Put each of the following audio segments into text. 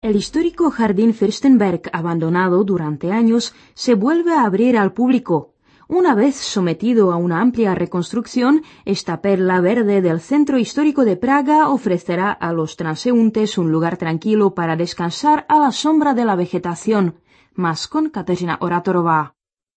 El histórico Jardín Fürstenberg, abandonado durante años, se vuelve a abrir al público. Una vez sometido a una amplia reconstrucción, esta perla verde del centro histórico de Praga ofrecerá a los transeúntes un lugar tranquilo para descansar a la sombra de la vegetación. Más con Kateřina Oratorová.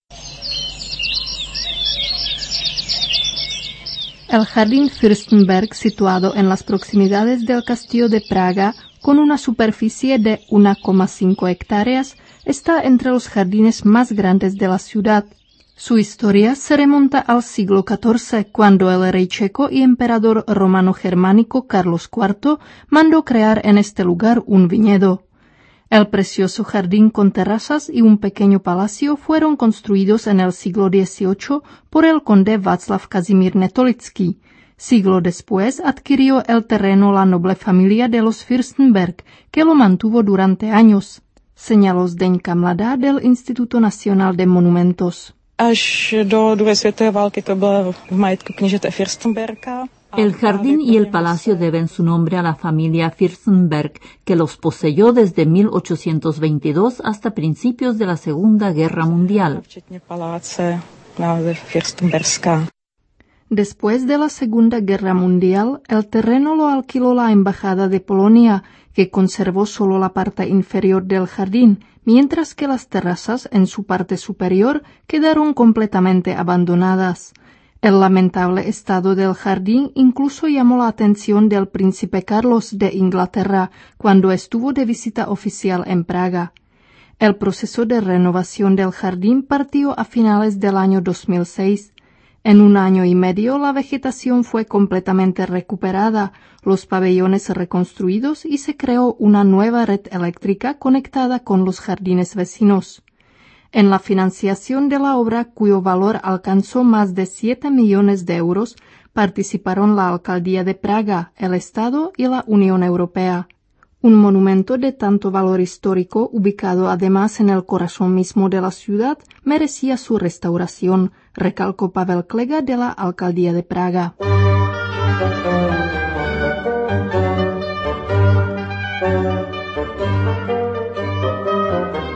El Jardín Fürstenberg, situado en las proximidades del Castillo de Praga, con una superficie de 1,5 hectáreas, está entre los jardines más grandes de la ciudad. Su historia se remonta al siglo XIV, cuando el rey checo y emperador romano-germánico Carlos IV mandó crear en este lugar un viñedo. El precioso jardín con terrazas y un pequeño palacio fueron construidos en el siglo XVIII por el conde Václav Kazimír Netolický. Siglo después adquirió el terreno la noble familia de los Fürstenberg, que lo mantuvo durante años, señaló Zdeňka Mladá del Instituto Nacional de Monumentos. Až do druhé světové války to bylo v majetku knížete Fürstenberga. El jardín y el palacio deben su nombre a la familia Fürstenberg, que los poseyó desde 1822 hasta principios de la Segunda Guerra Mundial. Después de la Segunda Guerra Mundial, el terreno lo alquiló la Embajada de Polonia, que conservó solo la parte inferior del jardín, mientras que las terrazas en su parte superior quedaron completamente abandonadas. El lamentable estado del jardín incluso llamó la atención del príncipe Carlos de Inglaterra cuando estuvo de visita oficial en Praga. El proceso de renovación del jardín partió a finales del año 2006. En 1 año y medio la vegetación fue completamente recuperada, los pabellones reconstruidos y se creó una nueva red eléctrica conectada con los jardines vecinos. En la financiación de la obra, cuyo valor alcanzó más de 7 millones de euros, participaron la Alcaldía de Praga, el Estado y la Unión Europea. Un monumento de tanto valor histórico, ubicado además en el corazón mismo de la ciudad, merecía su restauración, recalcó Pavel Klega de la Alcaldía de Praga.